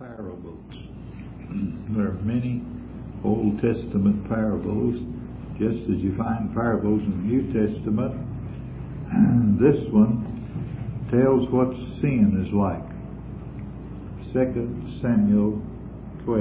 parables. There are many Old Testament parables, just as you find parables in the New Testament. And this one tells what sin is like. 2 Samuel 12.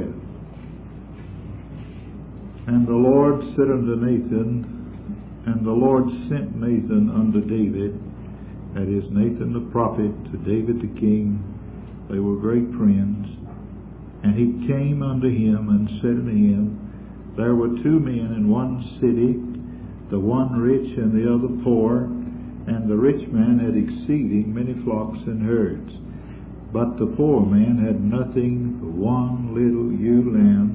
And the Lord said unto Nathan, and the Lord sent Nathan unto David, that is Nathan the prophet, to David the king. They were great friends. And he came unto him and said unto him, there were two men in one city, the one rich and the other poor, and the rich man had exceeding many flocks and herds. But the poor man had nothing but one little ewe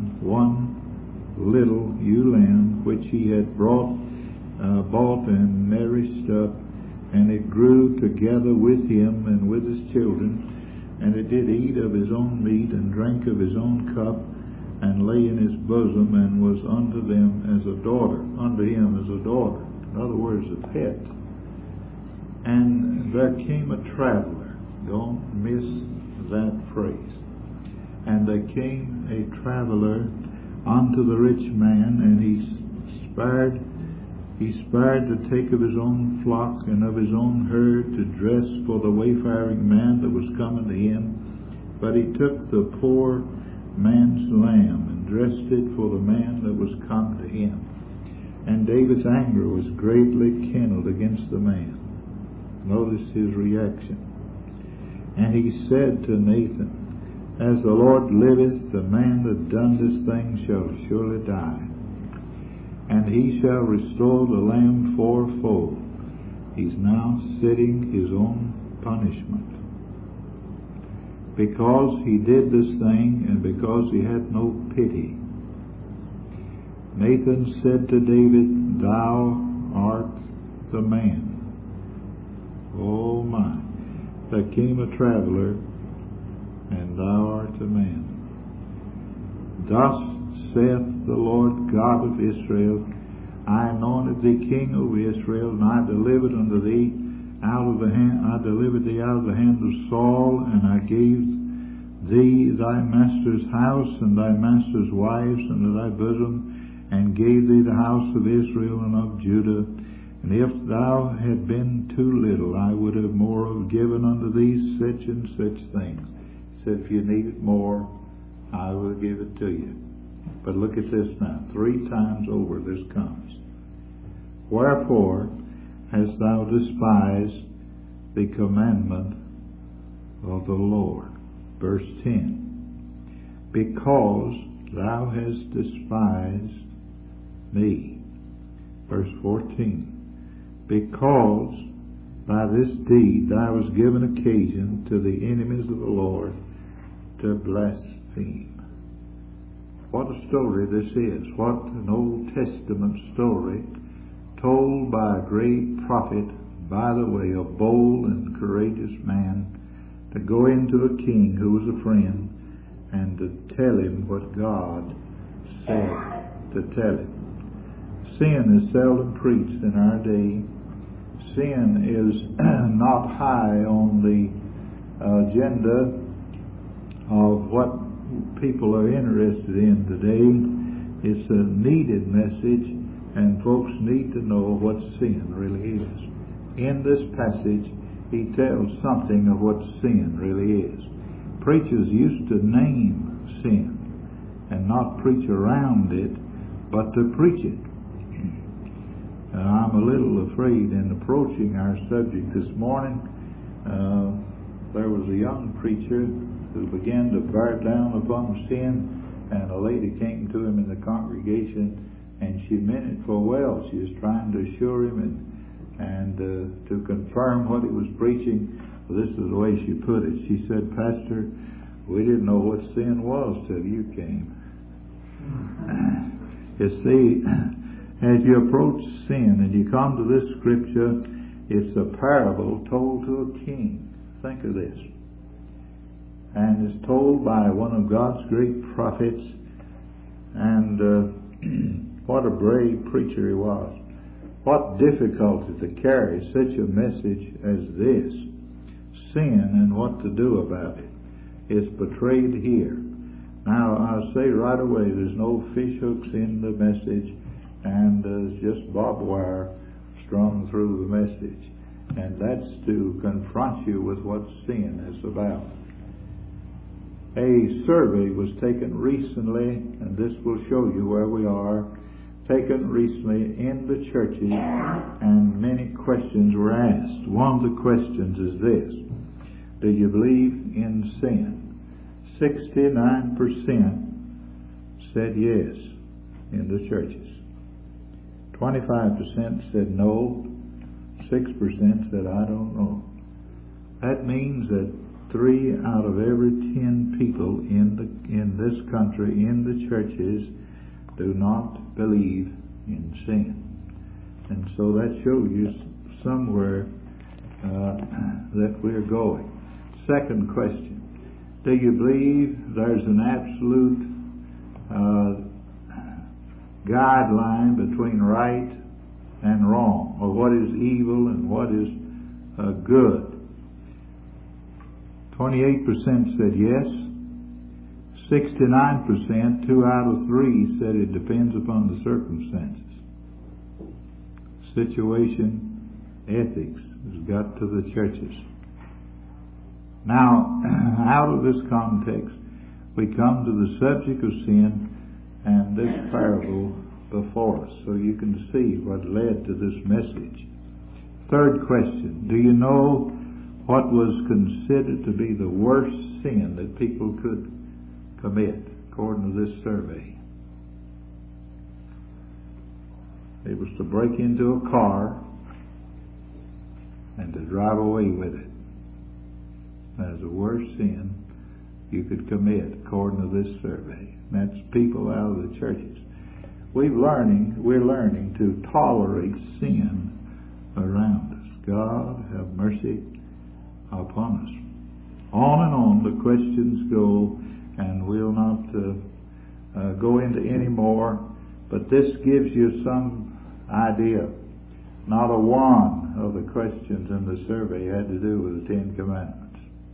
lamb, which he had bought and nourished up, and it grew together with him and with his children, and it did eat of his own meat and drank of his own cup, and lay in his bosom, and was unto him as a daughter. In other words, a pet. And there came a traveler. Don't miss that phrase. And there came a traveler unto the rich man, and he spared to take of his own flock and of his own herd to dress for the wayfaring man that was coming to him. But he took the poor man's lamb and dressed it for the man that was come to him. And David's anger was greatly kindled against the man. Notice his reaction. And he said to Nathan, as the Lord liveth, the man that done this thing shall surely die, and he shall restore the lamb fourfold. He's now sitting his own punishment, because he did this thing and because he had no pity. Nathan said to David, thou art the man. Oh my, there came a traveler, and thou art the man. Thus saith the Lord God of Israel, I anointed thee king over Israel, and I delivered thee out of the hand of Saul, and I gave thee thy master's house and thy master's wives unto thy bosom, and gave thee the house of Israel and of Judah. And if thou had been too little, I would have more have given unto thee such and such things. He said, if you needed more, I will give it to you. But look at this now. 3 times over this comes. Wherefore hast thou despised the commandment of the Lord? Verse 10. Because thou hast despised me. Verse 14. Because by this deed thou hast given occasion to the enemies of the Lord to blaspheme. What a story this is. What an Old Testament story told by a great prophet, by the way, a bold and courageous man, to go into a king who was a friend and to tell him what God said to tell him. Sin is seldom preached in our day. Sin is not high on the agenda of what people are interested in today. It's a needed message, and folks need to know what sin really is. In this passage, he tells something of what sin really is. Preachers used to name sin and not preach around it, but to preach it. I'm a little afraid in approaching our subject this morning. There was a young preacher who began to bear down upon sin, and a lady came to him in the congregation, and she meant it for well. She was trying to assure him and to confirm what he was preaching. Well, this is the way she put it. She said, Pastor, we didn't know what sin was till you came. You see, as you approach sin and you come to this scripture, it's a parable told to a king. Think of this. And it's told by one of God's great prophets, and what a brave preacher he was. What difficulty to carry such a message as this, sin and what to do about it. is portrayed here. Now, I'll say right away, there's no fish hooks in the message, and there's just barbed wire strung through the message. And that's to confront you with what sin is about. A survey was taken recently, and this will show you where we are, taken recently in the churches, and many questions were asked. One of the questions is this: do you believe in sin? 69% said yes in the churches. 25% said no. 6% said I don't know. That means that 3 out of every 10 people in this country, in the churches, do not believe in sin. And so that shows you somewhere that we're going. Second question: do you believe there's an absolute guideline between right and wrong, or what is evil and what is good? 28% said yes. 69%, 2 out of 3, said it depends upon the circumstances. Situation, ethics has got to the churches. Now, out of this context, we come to the subject of sin and this parable before us, so you can see what led to this message. Third question: do you know what was considered to be the worst sin that people could commit, according to this survey? It was to break into a car and to drive away with it. That is the worst sin you could commit, according to this survey. And that's people out of the churches. We're learning to tolerate sin around us. God have mercy upon us. On and on the questions go, and we'll not go into any more, but this gives you some idea. Not a one of the questions in the survey had to do with the 10 Commandments.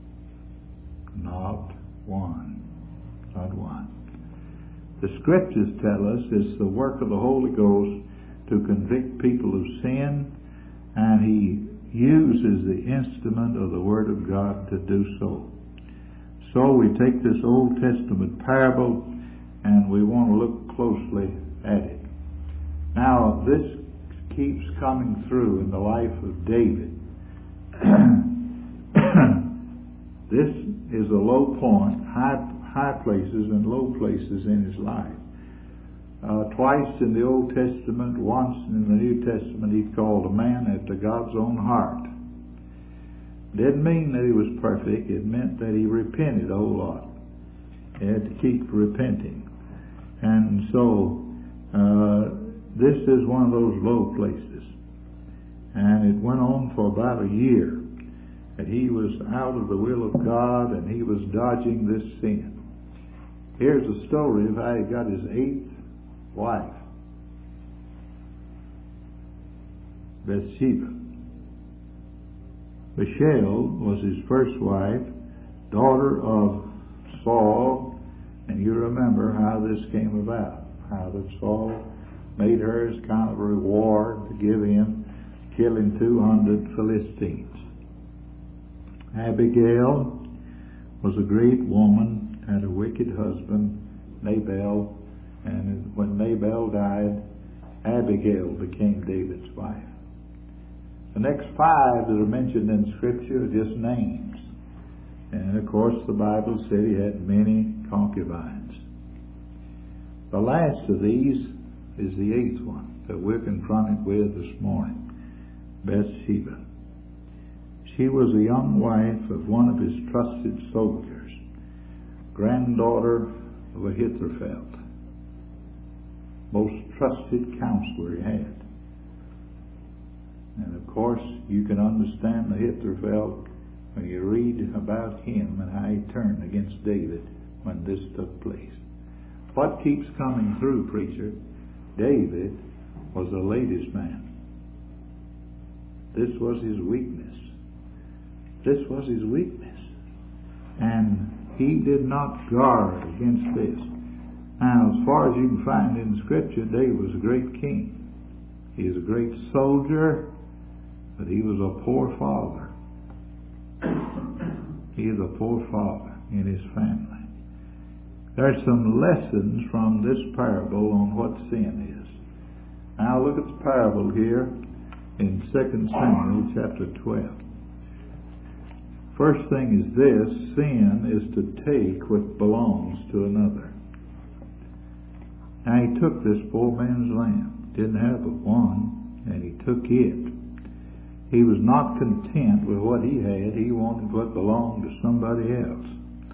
Not one. Not one. The Scriptures tell us it's the work of the Holy Ghost to convict people of sin, and He uses the instrument of the Word of God to do so. So we take this Old Testament parable and we want to look closely at it. Now, this keeps coming through in the life of David. This is a low point, high places and low places in his life. Twice in the Old Testament, once in the New Testament, he's called a man after God's own heart. Didn't mean that he was perfect. It meant that he repented a whole lot. He had to keep repenting. And so, this is one of those low places. And it went on for about a year. That he was out of the will of God and he was dodging this sin. Here's the story of how he got his 8th wife, Bathsheba. Michal was his first wife, daughter of Saul, and you remember how this came about, how that Saul made her as kind of a reward to give him, killing 200 Philistines. Abigail was a great woman, had a wicked husband, Nabal, and when Nabal died, Abigail became David's wife. The next 5 that are mentioned in Scripture are just names. And of course the Bible said he had many concubines. The last of these is the 8th one that we're confronted with this morning, Bathsheba. She was a young wife of one of his trusted soldiers, granddaughter of Ahithophel, most trusted counselor he had. And of course, you can understand Ahithophel when you read about him and how he turned against David when this took place. What keeps coming through, preacher? David was a ladies' man. This was his weakness. This was his weakness. And He did not guard against this. Now, as far as you can find in Scripture, David was a great king. He was a great soldier, but he was a poor father. He is a poor father in his family. There's some lessons from this parable on what sin is. Now look at the parable here in 2 Samuel chapter 12. First thing is this: sin is to take what belongs to another. Now he took this poor man's lamb, didn't have but one, and he took it. He was not content with what he had. He wanted what belonged to somebody else.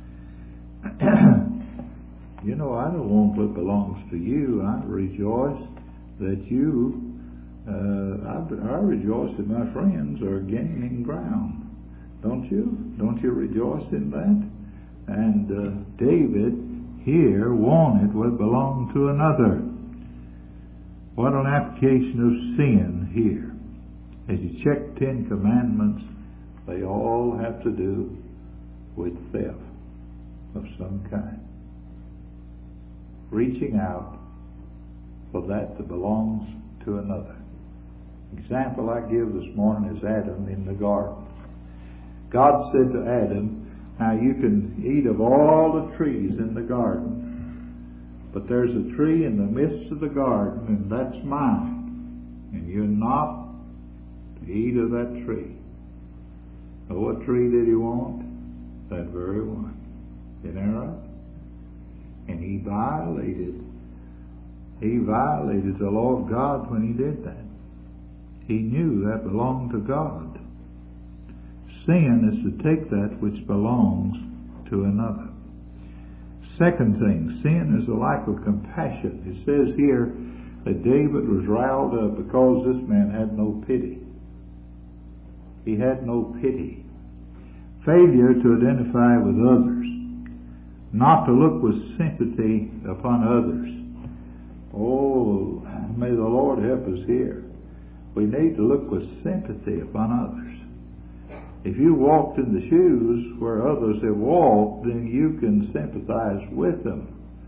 You know, I don't want what belongs to you. I rejoice that you, I rejoice that my friends are gaining ground. Don't you? Don't you rejoice in that? And David here wanted what belonged to another. What an application of sin here. As you check 10 commandments, they all have to do with theft of some kind. Reaching out for that belongs to another. Example I give this morning is Adam in the garden. God said to Adam, now you can eat of all the trees in the garden, but there's a tree in the midst of the garden, and that's mine. And you're not to eat of that tree. Now, what tree did he want? That very one. Isn't that right? And he violated the law of God when he did that. He knew that belonged to God. Sin is to take that which belongs to another. Second thing, sin is a lack of compassion. It says here that David was riled up because this man had no pity. He had no pity. Failure to identify with others. Not to look with sympathy upon others. Oh, may the Lord help us here. We need to look with sympathy upon others. If you walked in the shoes where others have walked, then you can sympathize with them.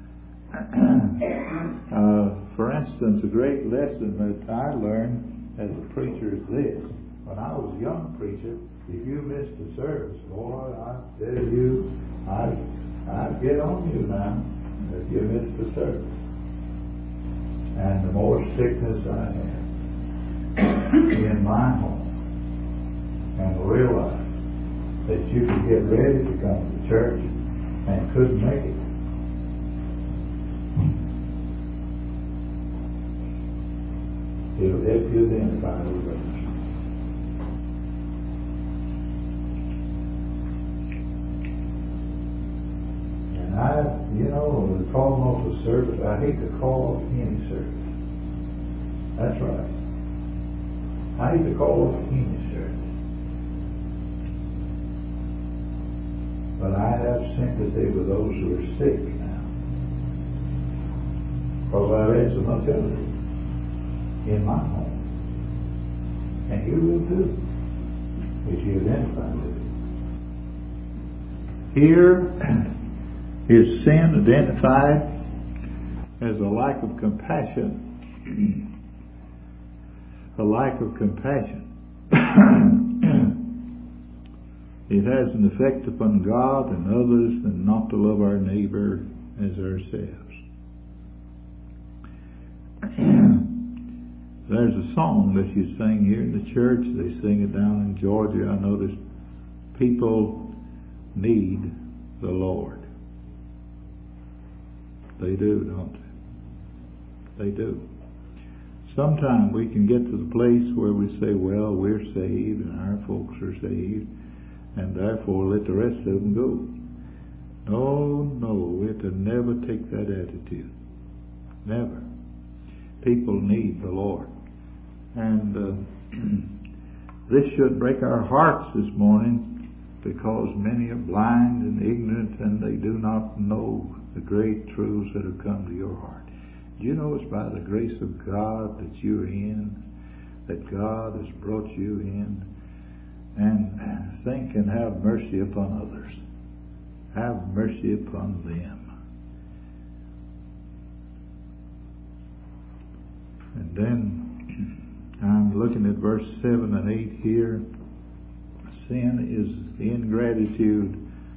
For instance, a great lesson that I learned as a preacher is this. When I was a young preacher, if you missed a service, boy, I tell you, I'd get on you now if you missed the service. And the more sickness I had in my home, and realize that you could get ready to come to church and couldn't make it. It'll help you identify with others. And calling off a service, I hate to call off any service. That's right. I hate to call off any service. But I have sympathy with those who are sick now. Because I read so much of it in my home. And you will too, if you identify with it. Here is sin identified as a lack of compassion. A lack of compassion. It has an effect upon God and others, and not to love our neighbor as ourselves. There's a song that you sing here in the church. They sing it down in Georgia. I noticed people need the Lord. They do, don't they? They do. Sometimes we can get to the place where we say, well, we're saved and our folks are saved, and therefore let the rest of them go. No, we're to never take that attitude. Never. People need the Lord. And this should break our hearts this morning, because many are blind and ignorant, and they do not know the great truths that have come to your heart. Do you know it's by the grace of God that you're in, that God has brought you in, and think and have mercy upon others. have mercy upon them. And then I'm looking at verse 7 and 8 here. Sin is ingratitude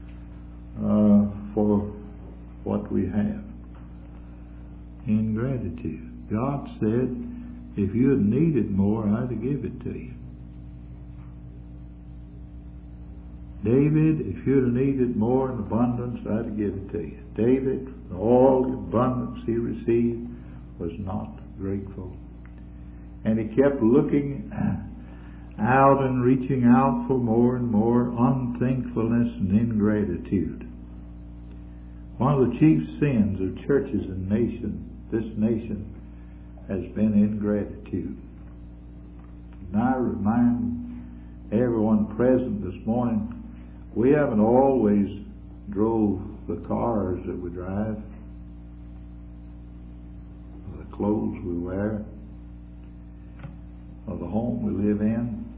for what we have. Ingratitude. God said, if you had needed more, I'd give it to you. David, if you'd have needed more in abundance, I'd give it to you. David, all the abundance he received, was not grateful. And he kept looking out and reaching out for more and more, unthankfulness and ingratitude. One of the chief sins of churches and this nation, has been ingratitude. And I remind everyone present this morning, we haven't always drove the cars that we drive, or the clothes we wear, or the home we live in.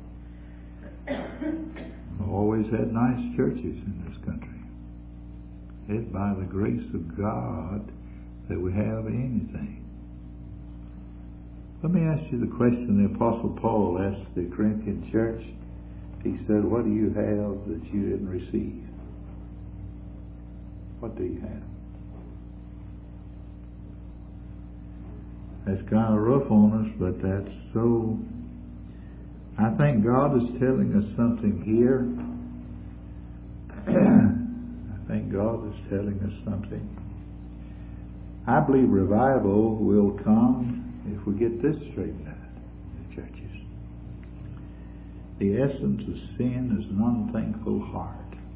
We've always had nice churches in this country. It's by the grace of God that we have anything. Let me ask you the question the Apostle Paul asked the Corinthian church. He said, what do you have that you didn't receive? What do you have? That's kind of rough on us, but that's so. I think God is telling us something here. I think God is telling us something. I believe revival will come if we get this straightened out in the churches. The essence of sin is an unthankful heart.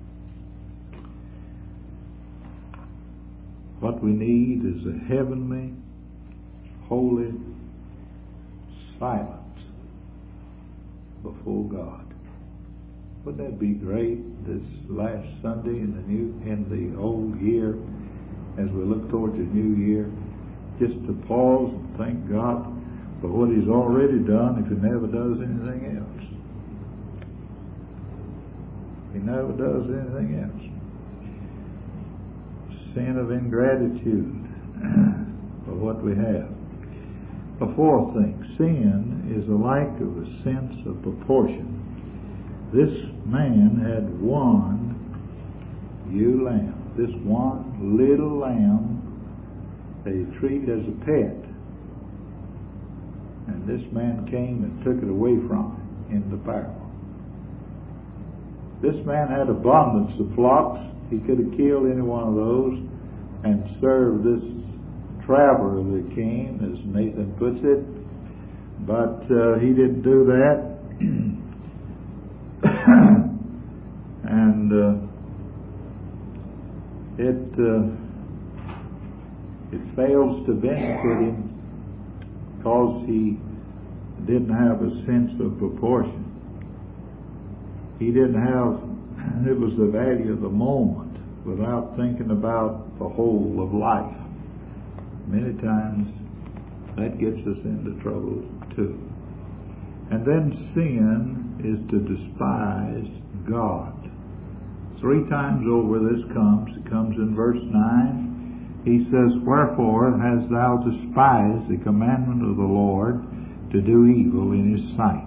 What we need is a heavenly, holy silence before God. Wouldn't that be great this last Sunday in the old year, as we look towards the new year, just to pause and thank God for what He's already done if He never does anything else. He never does anything else. Sin of ingratitude for what we have. A fourth thing, sin is a lack of a sense of proportion. This man had one ewe lamb. This one little lamb that he treated as a pet. And this man came and took it away from him in the parable. This man had abundance of flocks. He could have killed any one of those and served this traveler that came, as Nathan puts it. But he didn't do that. And it fails to benefit him because he didn't have a sense of proportion. He didn't have, it was the value of the moment without thinking about the whole of life. Many times that gets us into trouble too. And then sin is to despise God. 3 times over this comes. It comes in verse 9. He says, wherefore hast thou despised the commandment of the Lord to do evil in His sight?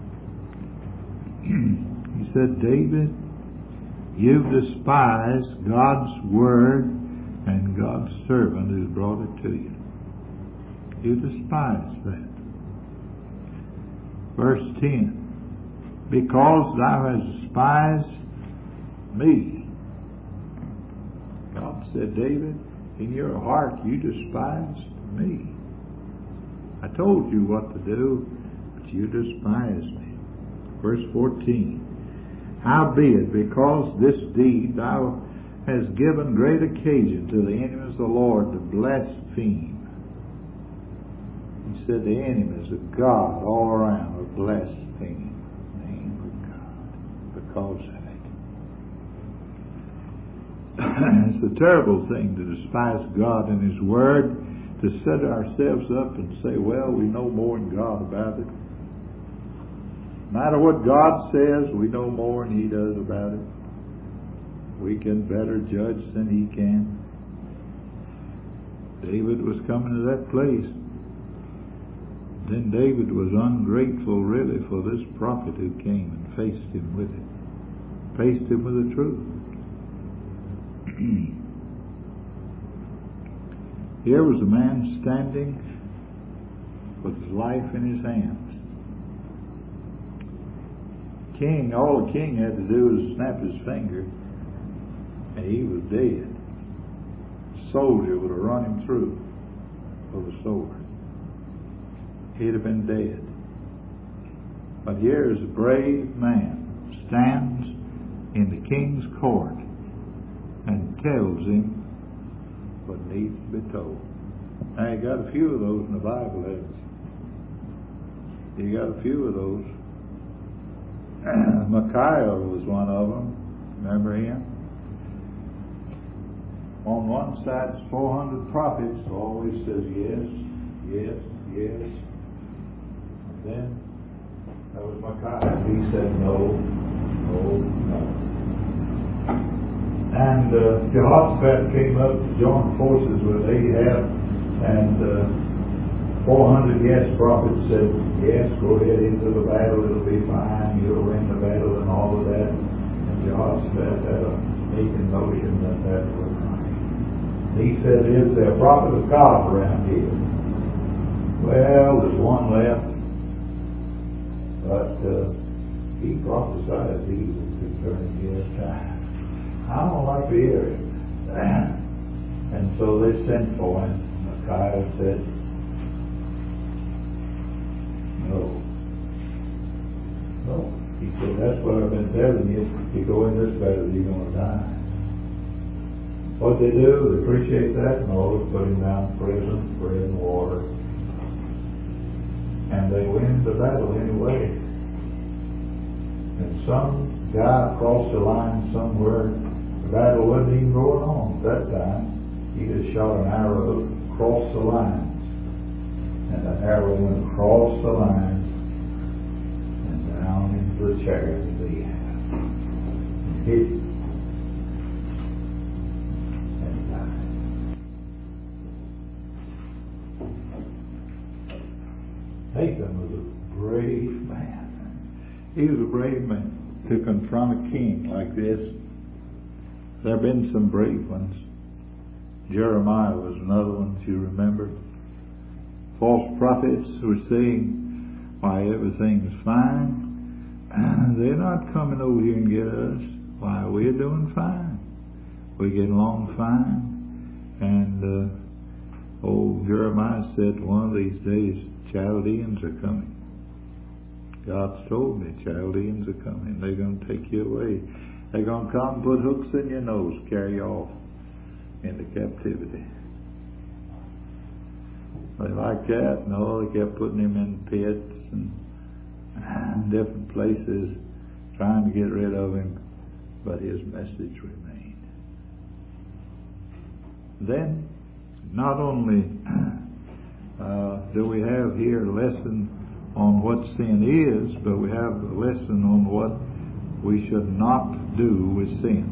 He said, David, you've despised God's word and God's servant who brought it to you. You despise that. Verse 10, because thou hast despised me. God said, David, in your heart you despised me. I told you what to do, but you despised me. Verse 14, howbeit, because this deed thou hast given great occasion to the enemies of the Lord to blaspheme. He said the enemies of God all around are blaspheming the name of God because of it. It's a terrible thing to despise God and His Word, to set ourselves up and say, well, we know more than God about it. No matter what God says, we know more than He does about it. We can better judge than he can. David was coming to that place. Then David was ungrateful really for this prophet who came and faced him with it. Faced him with the truth. Here was a man standing with his life in his hands. All the king had to do was snap his finger and he was dead. A soldier would have run him through with a sword. He'd have been dead. But here is a brave man stands in the king's court and tells him what needs to be told. Now you got a few of those in the Bible, haven't you? You got a few of those. Micaiah was one of them. Remember him? On one side, 400 prophets always says yes, yes, yes. And then that was Micaiah. He said no, no, no. And Jehoshaphat came up to join forces with Ahab, and 400 yes prophets said, yes, go ahead into the battle, it'll be fine, you'll win the battle and all of that. And Jehoshaphat had a sneaking notion that was right. He said, is there a prophet of God around here? Well, there's one left, but he prophesied evil concerning his time. I don't like to hear it. And so they sent for him. Micaiah said, no. No. He said, that's what I've been telling you. If you go in this battle, you're going to die. What they do, they appreciate that, and all they put him down in prison, bread and water. And they win the battle anyway. And some guy crossed the line somewhere. The battle wasn't even going on at that time. He just shot an arrow across the line. And the arrow went across the line and down into the chariot of Ahab and hit him and died. Nathan was a brave man. He was a brave man to confront a king like this. There have been some brave ones. Jeremiah was another one, if you remember. False prophets were saying, why, everything's fine. They're not coming over here and get us. Why, we're doing fine. We're getting along fine. And old Jeremiah said, one of these days, Chaldeans are coming. God's told me Chaldeans are coming. They're going to take you away. They're going to come, put hooks in your nose, carry you off into captivity. They like that? No, they kept putting him in pits and different places, trying to get rid of him, but his message remained. Then, not only do we have here a lesson on what sin is, but we have a lesson on what we should not do with sin.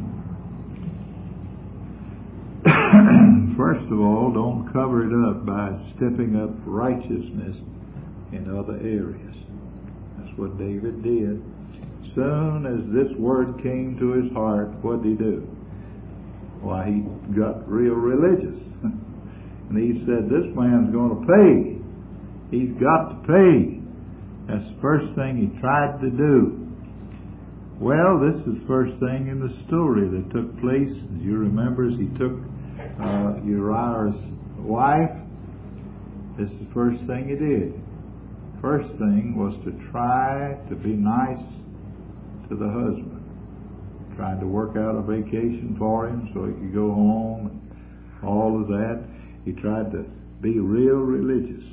First of all, don't cover it up by stepping up righteousness in other areas. That's what David did. Soon as this word came to his heart, what did he do? Why, he got real religious. And he said, this man's going to pay. He's got to pay. That's the first thing he tried to do. Well, this is the first thing in the story that took place. As you remember, as he took Uriah's wife, this is the first thing he did. First thing was to try to be nice to the husband. Trying to work out a vacation for him so he could go home and all of that. He tried to be real religious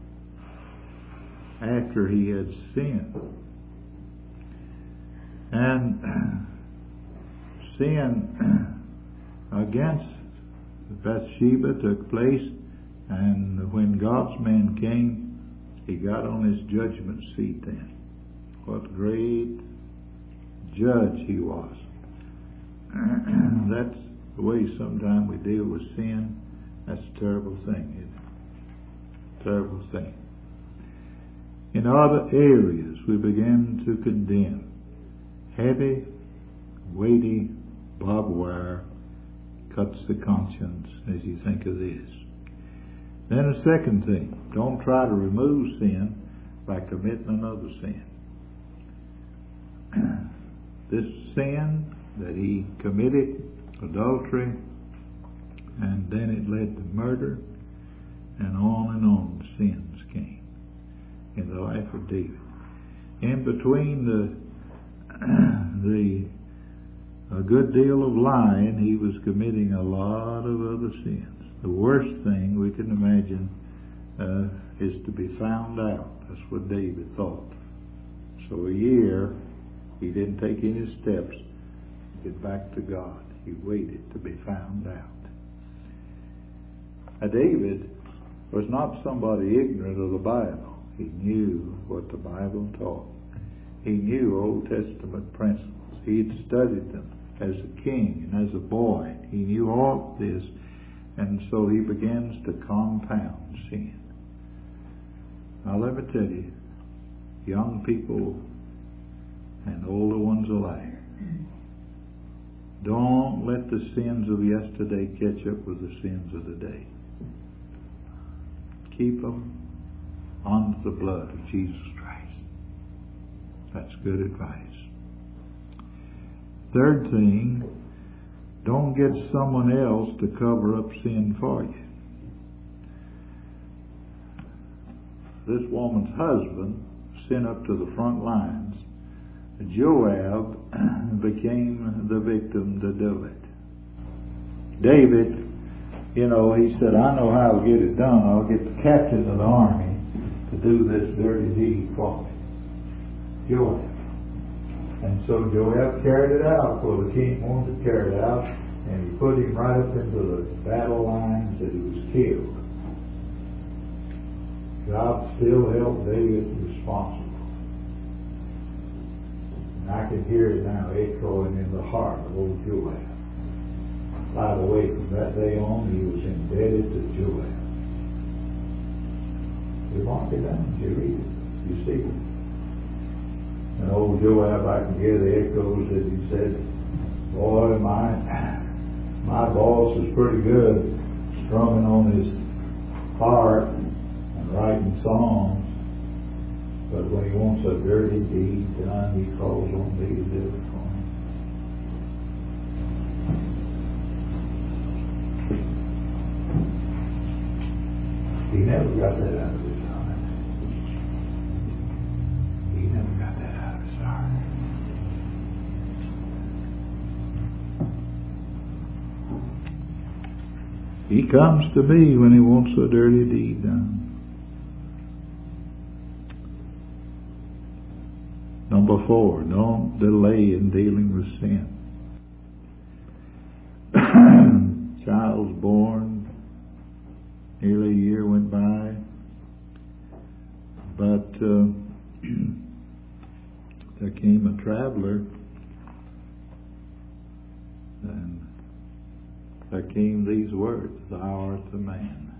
after he had sinned. And sin against Bathsheba took place, and when God's man came, he got on his judgment seat then. What great judge he was. That's the way sometimes we deal with sin. That's a terrible thing, isn't it? Terrible thing. In other areas, we begin to condemn. Heavy, weighty barbed wire cuts the conscience as you think of this. Then a second thing, don't try to remove sin by committing another sin. This sin that he committed, adultery, and then it led to murder, and on the sins came in the life of David. In between a good deal of lying, he was committing a lot of other sins. The worst thing we can imagine is to be found out. That's what David thought. So a year, he didn't take any steps to get back to God. He waited to be found out. Now, David was not somebody ignorant of the Bible. He knew what the Bible taught. He knew Old Testament principles. He had studied them as a king and as a boy. He knew all of this, and so he begins to compound sin. Now let me tell you, young people and older ones alike, don't let the sins of yesterday catch up with the sins of the day. Keep them under the blood of Jesus Christ. That's good advice. Third thing, don't get someone else to cover up sin for you. This woman's husband sent up to the front lines. Joab became the victim to do it. David, he said, I know how I'll get it done. I'll get the captain of the army to do this dirty deed for me. Joab. And so Joab carried it out, for the king wanted to carry it out, and he put him right up into the battle lines that he was killed. God still held David responsible. And I can hear it now echoing in the heart of old Joab. By the way, from that day on, he was indebted to Joab. You mark it down, you read it, you see it. And old Joab, I can hear the echoes as he said, boy, my boss is pretty good strumming on his harp and writing songs, but when he wants a dirty deed done, he calls on me to do it for him. He never got that out of his heart. He never got that out of his heart. He comes to me when he wants a dirty deed done. Number 4, don't delay in dealing with sin. Child's born, nearly a year went by, but there came a traveler, and there came these words, thou art the man.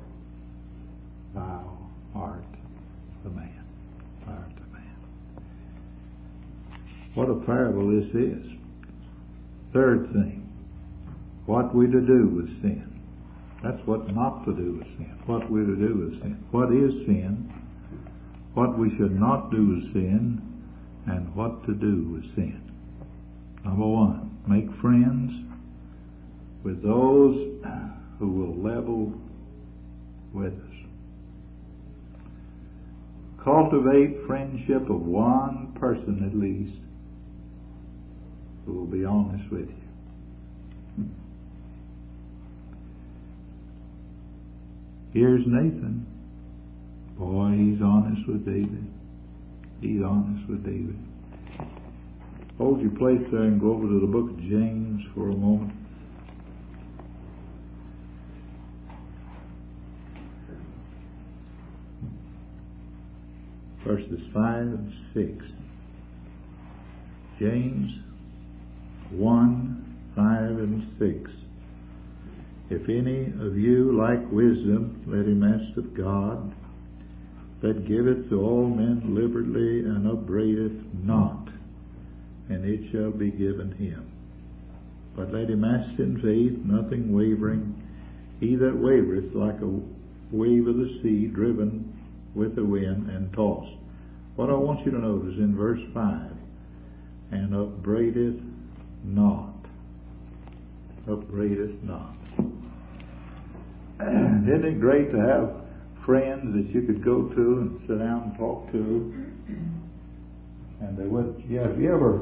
Thou art the man. Thou art the man. What a parable this is. Third thing, what we to do with sin. That's what not to do with sin. What we to do with sin. What is sin? What we should not do with sin, and what to do with sin. Number 1, make friends with those who will level with us. Cultivate friendship of one person at least who will be honest with you. Here's Nathan. Boy, he's honest with David. He's honest with David. Hold your place there and go over to the book of James for a moment. Verses 5 and 6. James 1 5 and 6. If any of you lack wisdom, let him ask of God, that giveth to all men liberally, and upbraideth not, and it shall be given him. But let him ask in faith, nothing wavering. He that wavereth like a wave of the sea, driven with the wind and tossed. What I want you to notice in verse 5, and upbraideth not. Upbraideth not. Isn't it great to have friends that you could go to and sit down and talk to? And they would, have you ever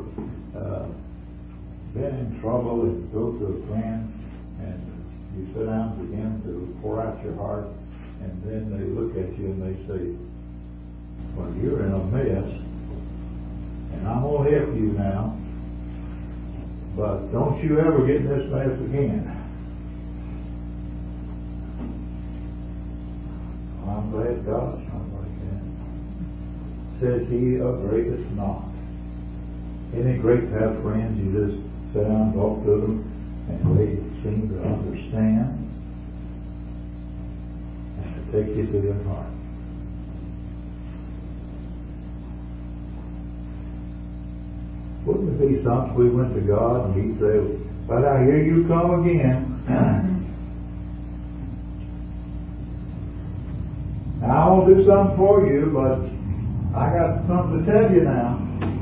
been in trouble and go to a friend and you sit down and begin to pour out your heart, and then they look at you and they say, well, you're in a mess, and I'm going to help you now, but don't you ever get in this mess again. I'm glad God's not like that. Says he upbraideth not. Isn't it great to have friends you just sit down and talk to them and they seem to understand and to take you to their heart? Wouldn't it be something we went to God and he'd say, but I hear you come again. Now I won't do something for you, but I got something to tell you now.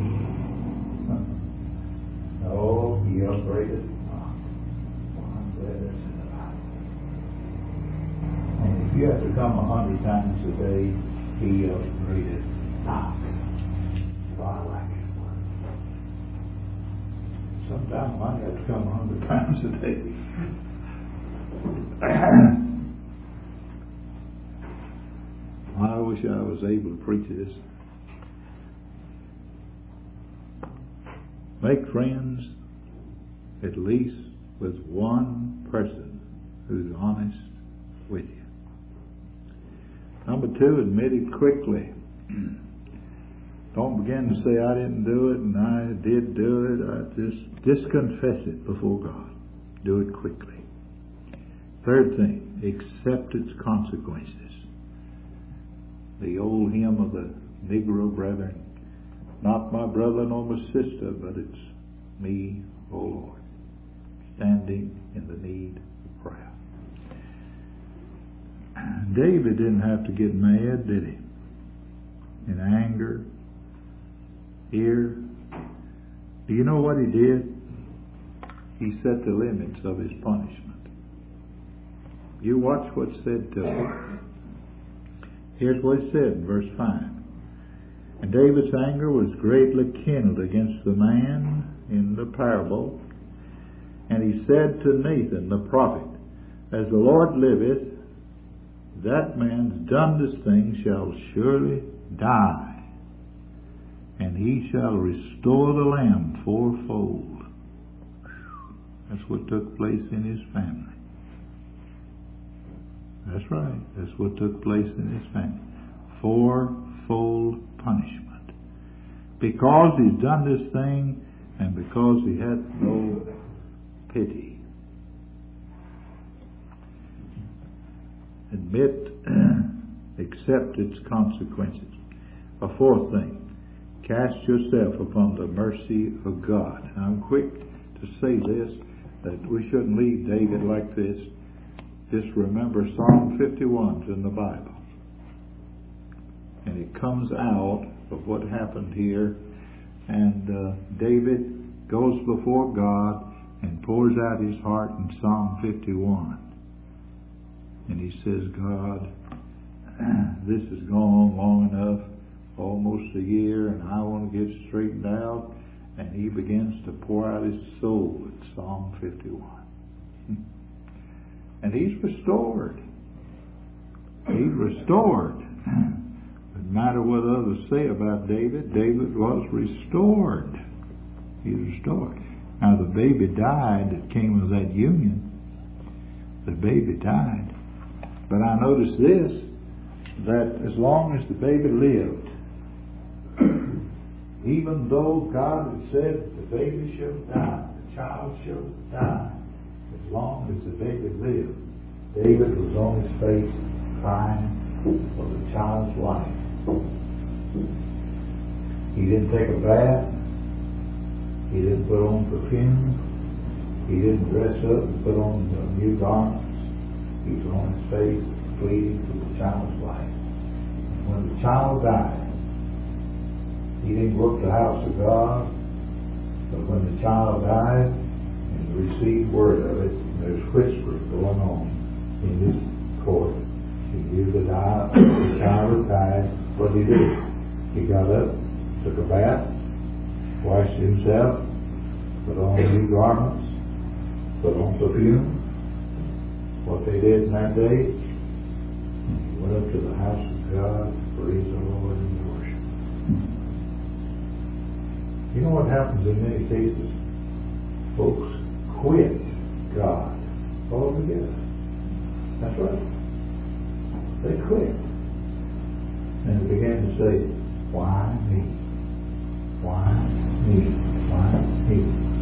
No, he upbraideth not. I'm glad that's in the Bible. And if you have to come 100 times a day, he upbraideth not. So I like it. Sometimes I have to come 100 times a day. I wish I was able to preach this. Make friends at least with one person who's honest with you. Number 2, admit it quickly. Don't begin to say, I didn't do it and I did do it. Just confess it before God. Do it quickly. Third thing, accept its consequences. The old hymn of the Negro brethren, not my brother nor my sister, but it's me, O Lord, standing in the need of prayer. David didn't have to get mad, did he? In anger. Here, do you know what he did? He set the limits of his punishment. You watch what's said to him. Here's what it said in verse 5. And David's anger was greatly kindled against the man in the parable. And he said to Nathan the prophet, as the Lord liveth, that man's done this thing shall surely die. And he shall restore the lamb fourfold. That's what took place in his family. That's right. That's what took place in his family. Fourfold punishment. Because he's done this thing and because he hath no pity. Admit, accept its consequences. A fourth thing. Cast yourself upon the mercy of God. And I'm quick to say this, that we shouldn't leave David like this. Just remember Psalm 51's in the Bible. And it comes out of what happened here. And David goes before God and pours out his heart in Psalm 51. And he says, God, this has gone on long enough. Almost a year, and I want to get straightened out. And he begins to pour out his soul in Psalm 51. And he's restored. He's restored. No matter what others say about David, David was restored. He's restored. Now the baby died that came of that union. The baby died. But I noticed this, that as long as the baby lived, even though God had said the baby shall die, the child shall die as long as the baby lived. David was on his face crying for the child's life. He didn't take a bath. He didn't put on perfume. He didn't dress up and put on new garments. He was on his face pleading for the child's life. And when the child died, he didn't go up to the house of God, but when the child died and received word of it, there's whispers going on in this court. He knew the child had died. What did he do? He got up, took a bath, washed himself, put on new garments, put on perfume. What they did in that day, he went up to the house of God, praise the Lord, and worship. You know what happens in many cases? Folks quit God altogether. That's right. They quit. And they began to say, why me? Why me? Why me?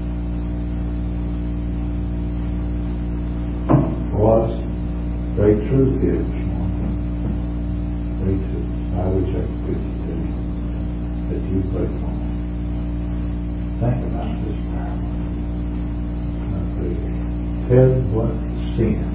Was great truth here this morning. Great truth. I wish I could preach it to you that you pray for me. Think about this parable. Tell what sin